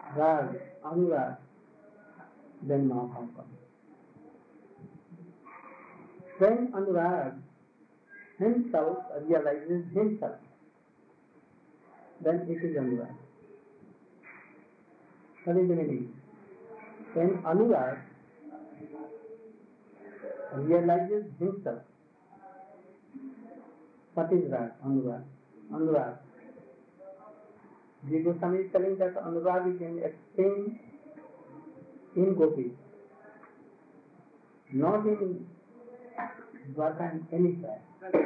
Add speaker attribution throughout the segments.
Speaker 1: rag, anurag, then Mahabharata comes. When Anurag himself realizes himself, then it is Anurag. What is the meaning? When Anurag realizes himself, what is Rag? Anurag. Anurag. Jiva Goswami is telling that Anurag is explained in Gopi, not in Dwarka and anywhere.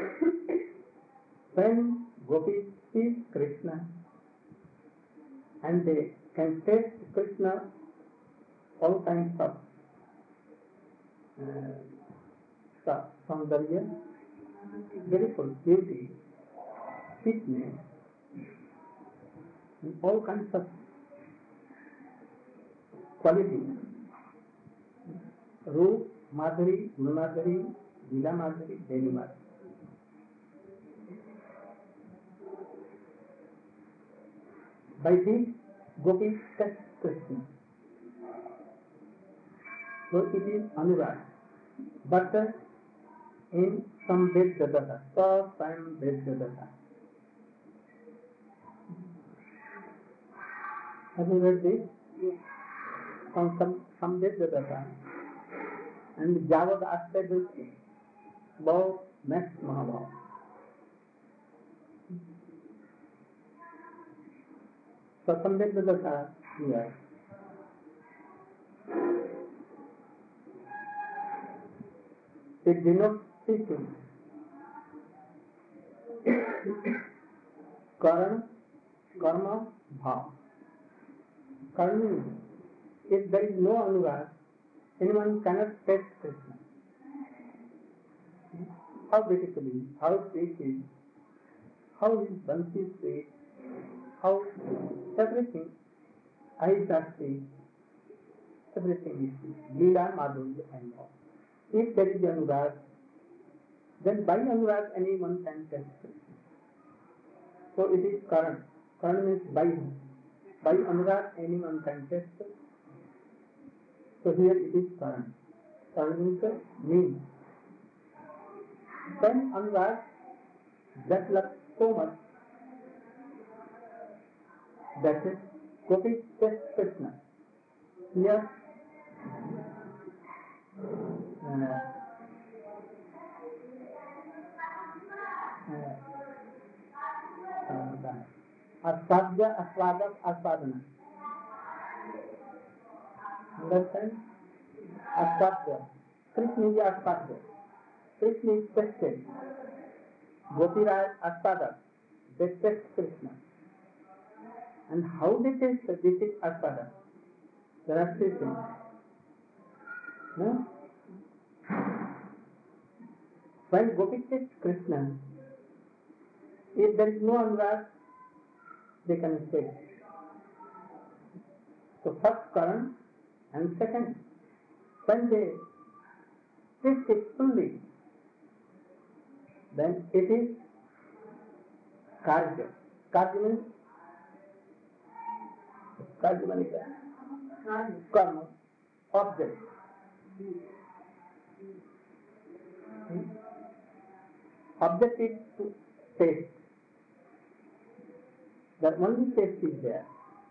Speaker 1: When Gopis see Krishna and they can taste Krishna all kinds of Saundarya, beautiful beauty, sweetness, and all kinds of qualities. Roop, Madhuri, Gunamadhuri, Lila Madhuri, Devi Madhuri. By this, Gopis touch Krishna. So it is Anurag. But in some Vedadata, first time Vedadata. Have you read this? Yes. On some Vedadata. And Javad Asya Dulce. Both met Mahabharata. So some Vedadata here. It denotes teaching. Karan, karma, bhav. Karma, if there is no Anurag, anyone cannot taste Krishna. How beautifully, how sweet is, how his Bansi is sweet, how everything, eyes are sweet, everything is sweet. Leela, Madhurya and all. If there is Anurag, then by Anurag anyone can taste Krishna. So it is Karan. Karan means by him. By Anurag anyone can taste. So here it is Karan. Karan means means. When Anurag that loves so much that is Gopi taste Krishna. Here Aswadya, Aswadak, Aswadana. Understand? Aswadya. Krishna is Aswadya. Krishna is tested. Gopi Raj Aswadak. They test Krishna. And how they test this is Aswadak? There are three things. No? When Gopi tests Krishna, if there is no Anurag, they can taste. So first Karan and second, when they taste it fully, then it is Karya. Karya means karma, object. Object is to taste. That only taste is there.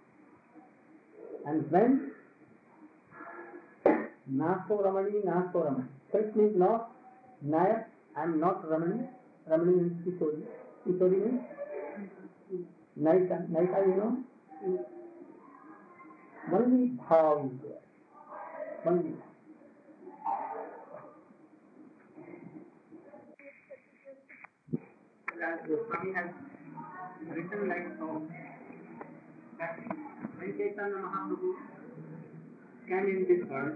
Speaker 1: And when Naso Ramani, Naso Ramani. Krishna is not Nayak and not Ramani. Ramani means Kishori. Kishori means Naika. Naika, you know? Only Bhav is there. Only. Swami has written like so that when Chaitanya Mahaprabhu came in this world,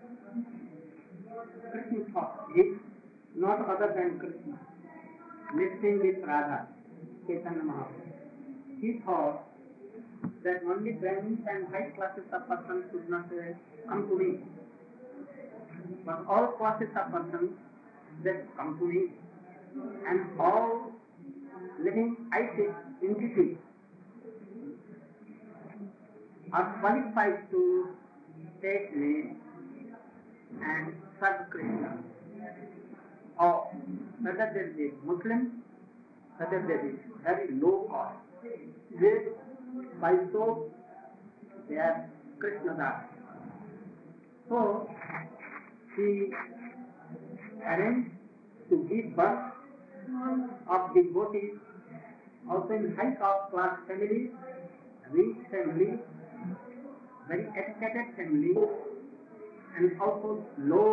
Speaker 1: Krishna thought he is not other than Krishna, mixing with Radha, Chaitanya Mahaprabhu. He thought that only Brahmins and high classes of persons should not come to me, but all classes of persons that come to me, and all living entities
Speaker 2: are qualified to take name and serve Krishna, or whether they be Muslim, whether they be very low cost, they by so they are Krishna Das. So he arranged to give birth of devotees also in high class families, rich families, very educated families, and also low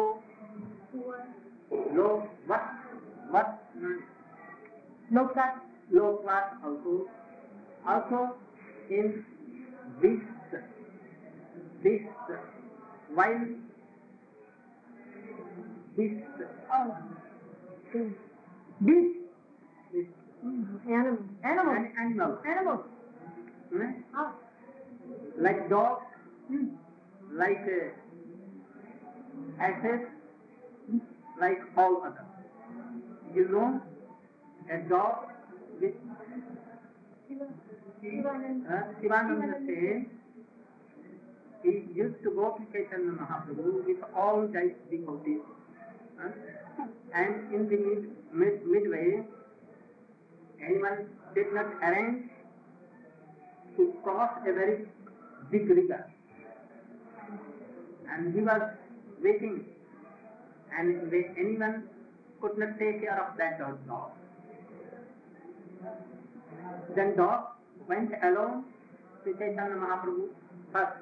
Speaker 2: what
Speaker 1: No class.
Speaker 2: low class also in beasts wild beasts
Speaker 1: Oh.
Speaker 2: beasts
Speaker 1: Animals.
Speaker 2: animals like dogs, like asses, like all others. You know, a dog with Shivananda says he used to go to Chaitanya Mahaprabhu with all these devotees, and in the midway, anyone did not arrange to cross a very big river, and he was waiting, and anyone could not take care of that dog. Then dog went alone to Chaitanya Mahaprabhu first,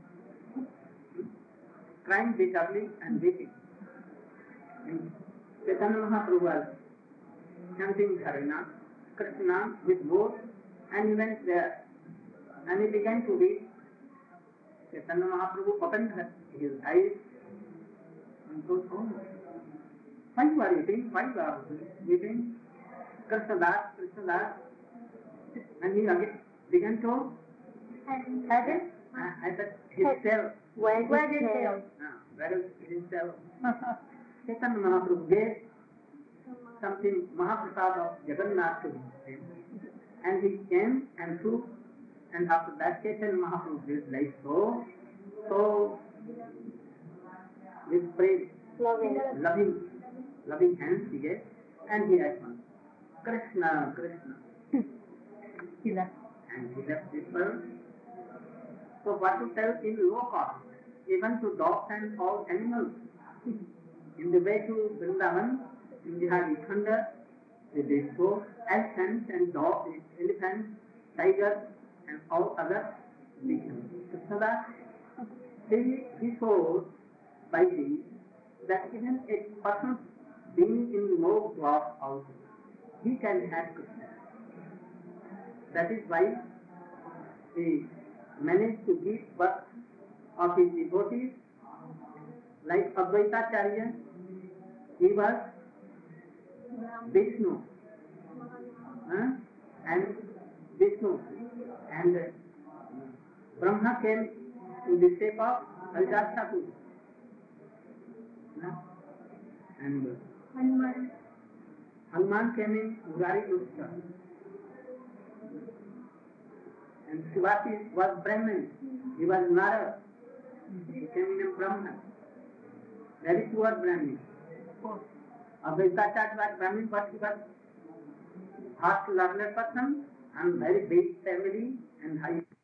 Speaker 2: crying bitterly and weeping. And Chaitanya Mahaprabhu was chanting Harina, Krishna with both, and he went there, and he began to weep. Chaitanya Mahaprabhu opened his eyes and told, "Oh, why you are weeping? Why you are weeping? Krishna Das. And he again began to
Speaker 1: Heaven?
Speaker 2: his tail.
Speaker 1: Wag his tail.
Speaker 2: Where is his tail? Chaitanya Mahaprabhu gave something Mahaprasad of Jagannath to him, and he came and took, and after that Chaitanya Mahaprabhu did like so with praise, loving hands he gave, and he had one. Krishna.
Speaker 1: He left.
Speaker 2: And he left this world. So what to tell in low cost, even to dogs and all animals. In the way to Vrindavan, in the Hari Khanda, they saw elephants and dogs, elephants, tigers, and all other beings. So that he showed by this that even a person being in low class also, he can have Krishna. That is why he managed to give birth of his devotees, like Advaitacharya. He was Vishnu, and Brahma came in the shape of Haridas Thakur, and Hanuman came in Murari Gupta, and Shivati was Brahman. He was Nara. He came in Brahman. Very poor Brahmin. Advaitacharya was Brahmin, but he was fast learned person and very big family and high